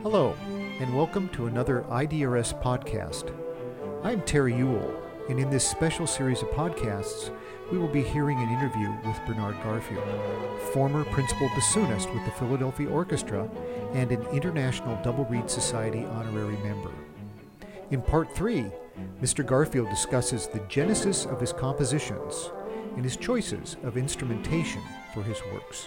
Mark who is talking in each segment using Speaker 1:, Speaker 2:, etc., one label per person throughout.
Speaker 1: Hello, and welcome to another IDRS podcast. I'm Terry Ewell, and in this special series of podcasts, we will be hearing an interview with Bernard Garfield, former principal bassoonist with the Philadelphia Orchestra and an International Double Reed Society honorary member. In part 3, Mr. Garfield discusses the genesis of his compositions and his choices of instrumentation for his works.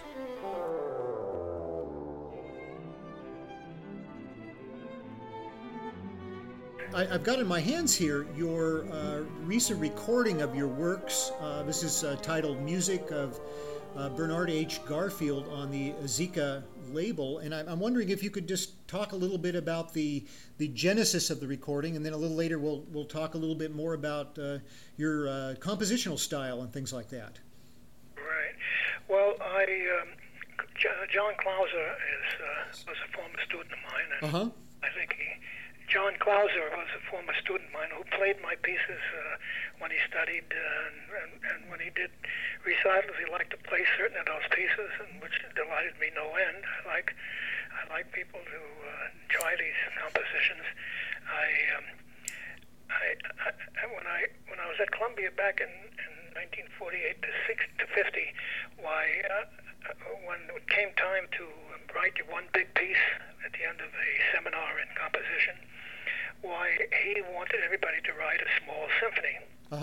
Speaker 1: I've got in my hands here your recent recording of your works. This is titled Music of Bernard H. Garfield on the Zika label. And I'm wondering if you could just talk a little bit about the genesis of the recording, and then a little later we'll talk a little bit more about your compositional style and things like that.
Speaker 2: Right. Well, John Clauser was a former student of mine, and I think John Clauser was a former student of mine who played my pieces when he studied, and when he did recitals, he liked to play certain of those pieces, and which delighted me no end. I like people to try these compositions. When I was at Columbia back in 1948 to 50, when it came time to write one big piece at the end of a seminar in composition, he wanted everybody to write a small symphony.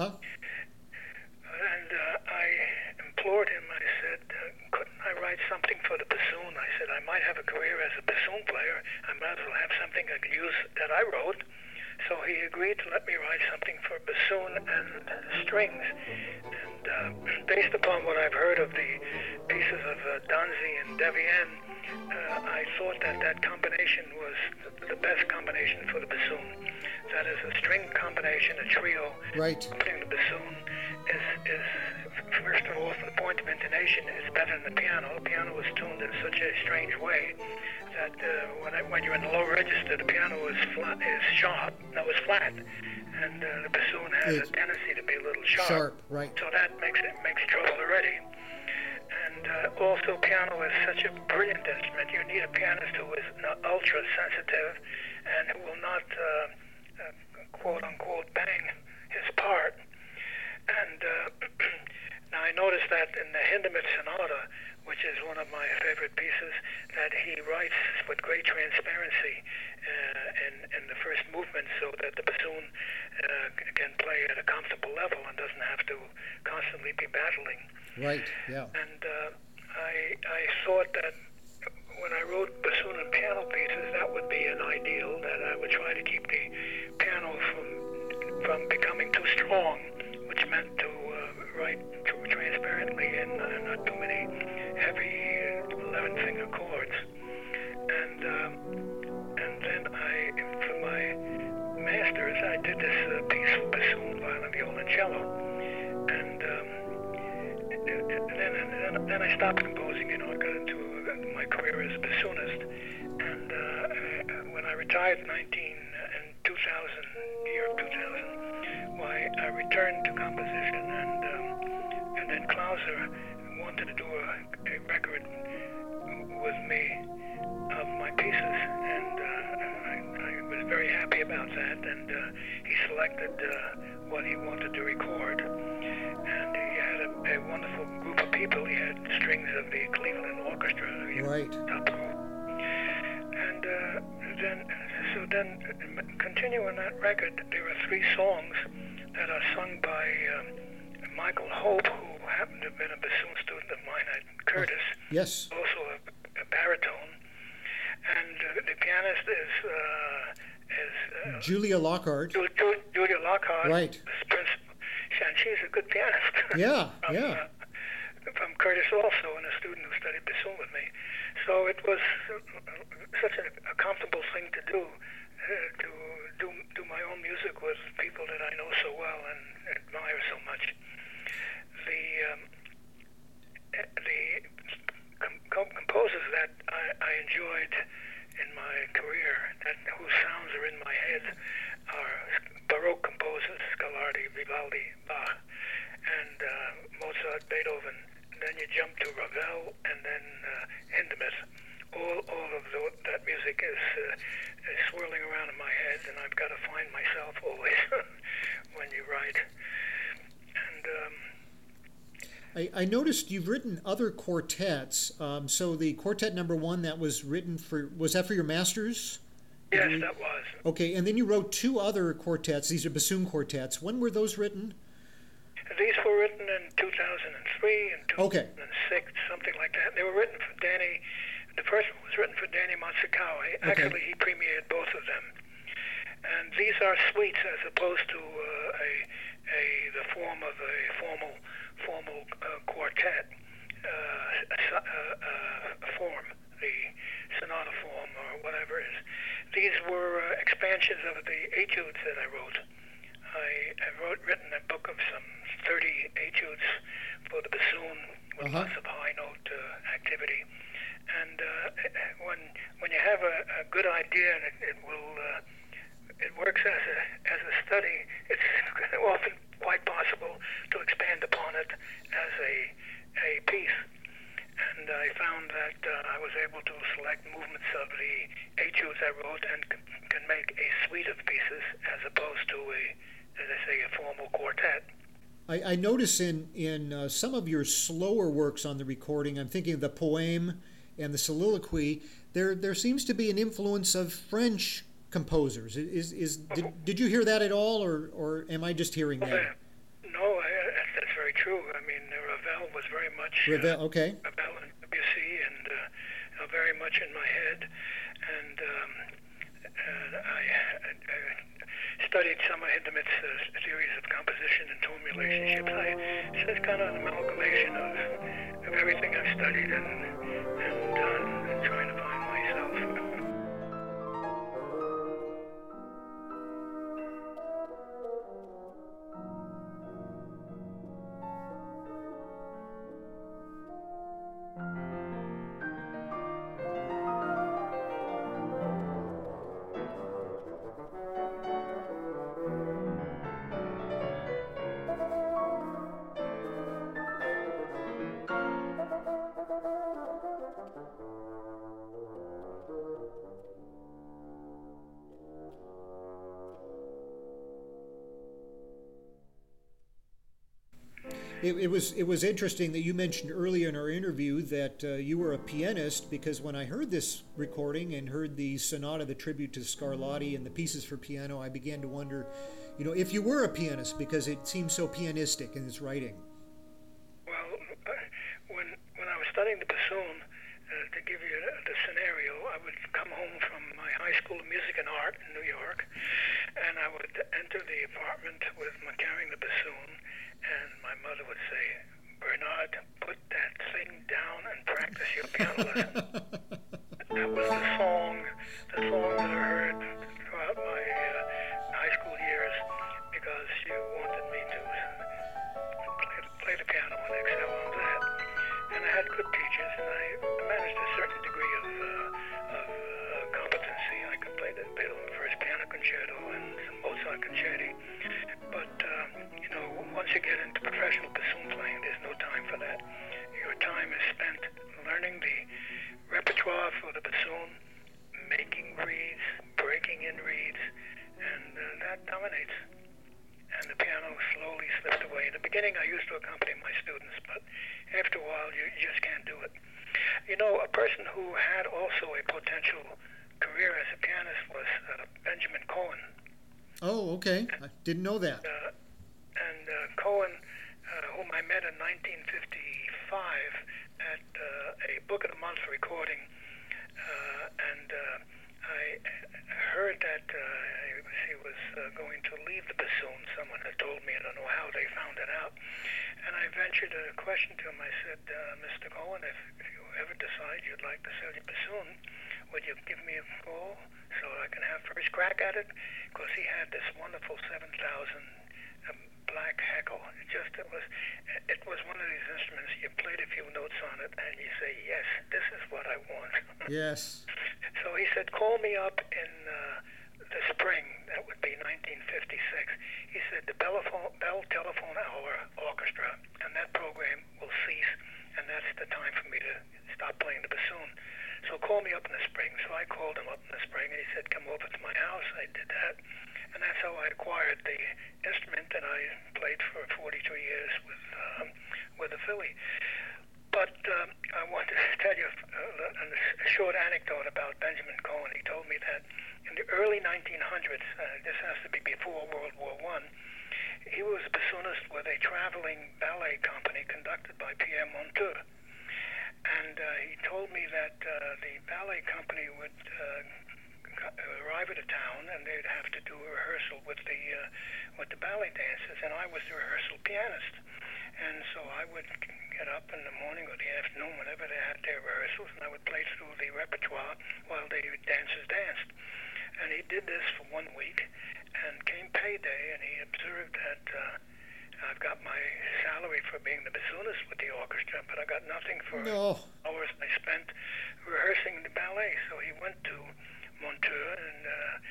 Speaker 2: And I implored him. I said, couldn't I write something for the bassoon? I said, I might have a career as a bassoon player. I might as well have something I could use that I wrote. So he agreed to let me write something for bassoon and strings. And based upon what I've heard of the pieces of Danzy and Devienne, I thought that combination was the best combination for the bassoon. That is a string combination, a trio.
Speaker 1: Right.
Speaker 2: Putting the bassoon is first of all, from the point of intonation, is better than the piano. The piano was tuned in such a strange way that when you're in the low register, the piano is flat, is flat, and the bassoon has a tendency to be a little sharp.
Speaker 1: Right.
Speaker 2: So that makes trouble already. And also, piano is such a brilliant instrument. You need a pianist who is ultra sensitive and who will not quote unquote bang his part. And now I noticed that in the Hindemith Sonata, which is one of my favorite pieces, that he writes with great transparency in the first movement, so that the bassoon can play at a comfortable level and doesn't have to constantly be battling.
Speaker 1: Right. Yeah.
Speaker 2: And I thought that when I wrote bassoon and piano pieces, that would be an ideal, that I would try to keep the piano from becoming too strong, which meant to write transparently and not too many heavy 11-finger chords. And then for my masters, I did this piece for bassoon, violin, viola, and cello. And then I stopped composing. I got into my career as a bassoonist. And when I retired in 2000, year of 2000, I returned to composition, and then Clauser wanted to do a record with me of my pieces, and I was very happy about that, and he selected what he wanted to record, and he had a wonderful group of people. He had strings of the Cleveland Orchestra,
Speaker 1: Right.
Speaker 2: top group, and then continuing that record, there are 3 songs that are sung by Michael Hope, who happened to have been a bassoon student of mine at Curtis.
Speaker 1: Yes.
Speaker 2: Also a baritone. And the pianist is
Speaker 1: Julia Lockhart.
Speaker 2: Julia Lockhart.
Speaker 1: Right.
Speaker 2: And she's a good pianist.
Speaker 1: Yeah.
Speaker 2: From Curtis also, and a student who studied bassoon with me. So it was such a comfortable thing to do my own music with people that I know so well and admire so much. The composers that I enjoyed in my career, whose sounds are in my head, are Baroque composers, Scarlatti, Vivaldi, Bach, and Mozart, Beethoven. Then you jump to Ravel, and then Hindemith. All of that music
Speaker 1: I noticed you've written other quartets. So the quartet number one that was written was that for your master's?
Speaker 2: Yes, that was.
Speaker 1: Okay, and then you wrote two other quartets. These are bassoon quartets. When were those written?
Speaker 2: These were written in 2003 and 2006,
Speaker 1: Okay.
Speaker 2: something like that. They were written for Danny. The first one was written for Danny Matsukawa. Actually, he premiered both of them. And these are suites as opposed to the form of a formal quartet form, the sonata form or whatever it is. These were expansions of the etudes that I wrote. I written a book of some 30 etudes for the bassoon with lots of high note activity. And when you have a good idea and it works as a study, it's often quite possible to expand upon it as a piece. And I found that I was able to select movements of the etudes I wrote and can make a suite of pieces as opposed to as I say, a formal quartet.
Speaker 1: I notice in some of your slower works on the recording, I'm thinking of the poème and the soliloquy, there seems to be an influence of French composers. Did you hear that at all, or am I just hearing that?
Speaker 2: No, that's very true. I mean, Ravel was very much
Speaker 1: Ravel, okay.
Speaker 2: Ravel and Debussy, and very much in my head. And I studied Summer Hindemith's theories of composition and tone relationships. So it's kind of an amalgamation of everything I've studied and done, and trying to find myself.
Speaker 1: It was interesting that you mentioned earlier in our interview that you were a pianist, because when I heard this recording and heard the sonata, the tribute to Scarlatti, and the pieces for piano, I began to wonder, if you were a pianist, because it seems so pianistic in its writing.
Speaker 2: Well, when I was studying the bassoon, to give you the scenario, I would come home from my high school of music and art in New York, and I would enter the apartment carrying the bassoon, and my mother would say, "Bernard, put that thing down and practice your piano lesson." That was the song that I heard throughout my high school years, because she wanted me to play the piano and excel on that. And I had good teachers, and I managed a certain degree of competency. I could play the Beethoven First Piano Concerto and some Mozart concerti. But, once you get into professional bassoon playing, there's no time for that. Your time is spent learning the repertoire for the bassoon, making reeds, breaking in reeds, and that dominates. And the piano slowly slipped away. In the beginning, I used to accompany my students, but after a while, you just can't do it. A person who had also a potential career as a pianist was Benjamin Cohen.
Speaker 1: Oh, okay. I didn't know that.
Speaker 2: And Cohen, whom I met in 1955 at a Book of the Month recording, and I heard that he was going to leave the bassoon. Someone had told me. I don't know how they found it out. And I ventured a question to him. I said, "Mr. Cohen, if you ever decide you'd like to sell your bassoon, would you give me a call so I can have first crack at it?" Because he had this wonderful 7,000 black Heckle. It was one of these instruments. You played a few notes on it, and you say, "Yes, this is what I want."
Speaker 1: Yes.
Speaker 2: So he said, "Call me up in the spring." That would be 1956. He said, "The Bell Telephone Hour Orchestra, and that program will cease, and that's the time for me to stop playing the bassoon. So call me up in the spring." So I called him up in the spring, and he said, "Come over to my house." I did that, and that's how I acquired the instrument that I played for 42 years with the Philly. about Benjamin Cohen. He told me that in the early 1900s, this has to be before World War I, he was a bassoonist with a traveling ballet company conducted by Pierre Monteux. And he told me that the ballet company would arrive at a town and they'd have to do a rehearsal with the ballet dancers, and I was the rehearsal pianist. And so I would get up in the morning or the afternoon whenever they had their rehearsals, and I would play through the repertoire while the dancers danced. And he did this for 1 week, and came payday, and he observed that I've got my salary for being the bassoonist with the orchestra, but I got nothing for hours I spent rehearsing the ballet. So he went to Monteux, and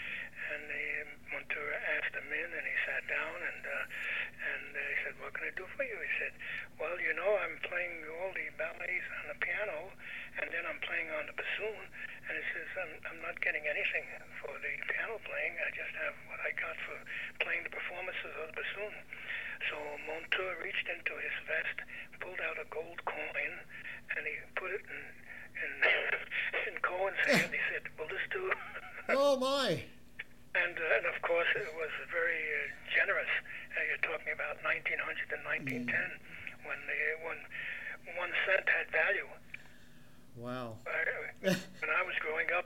Speaker 2: Monteux asked him in, and he sat down, and he said, "What can I do for you?" He said, "Well, you know, I'm playing all the ballets on the piano, and then I'm playing on the bassoon." And he says, I'm not getting anything for the piano playing. I just have what I got for playing the performances of the bassoon. So Monteux reached into his vest, pulled out a gold coin, and he put it in Cohen's hand. He said, "Will this do?"
Speaker 1: Oh, my.
Speaker 2: And of course, it was very generous. You're talking about 1900 and 1910, when 1 cent had value.
Speaker 1: Wow.
Speaker 2: When I was growing up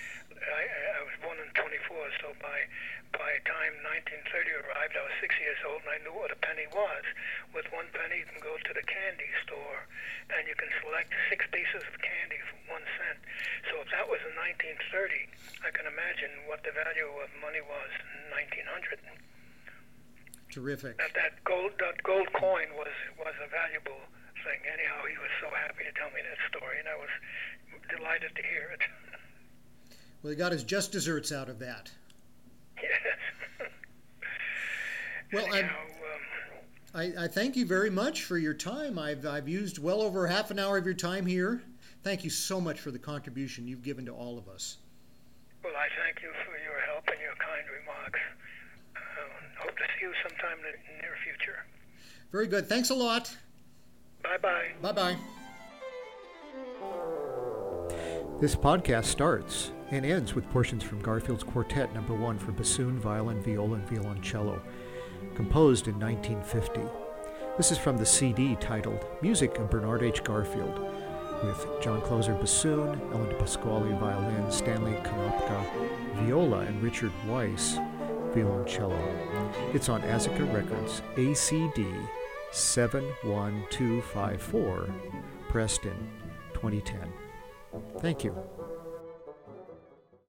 Speaker 2: I was born in 24, so by the time 1930 arrived, I was 6 years old, and I knew what a penny was. With 1 penny, you can go to the candy store, and you can select 6 pieces of candy for 1 cent. So if that was in 1930, I can imagine what the value of money was in 1900.
Speaker 1: Terrific.
Speaker 2: That gold coin was a valuable thing. Anyhow, he was so happy to tell me that story, and I was delighted to hear it.
Speaker 1: Well, he got his just desserts out of that.
Speaker 2: Yes.
Speaker 1: Well,
Speaker 2: Anyhow,
Speaker 1: I thank you very much for your time. I've used well over half an hour of your time here. Thank you so much for the contribution you've given to all of us.
Speaker 2: Well, I thank you for your help and your kind remarks. Hope to see you sometime in the near future.
Speaker 1: Very good. Thanks a lot.
Speaker 2: Bye-bye.
Speaker 1: Bye-bye. This podcast starts and ends with portions from Garfield's Quartet No. 1 for bassoon, violin, viola, and violoncello, composed in 1950. This is from the CD titled Music of Bernard H. Garfield, with John Closer bassoon, Ellen DePasquale violin, Stanley Konopka viola, and Richard Weiss violoncello. It's on Azika Records, ACD 71254, Preston, 2010. Thank you.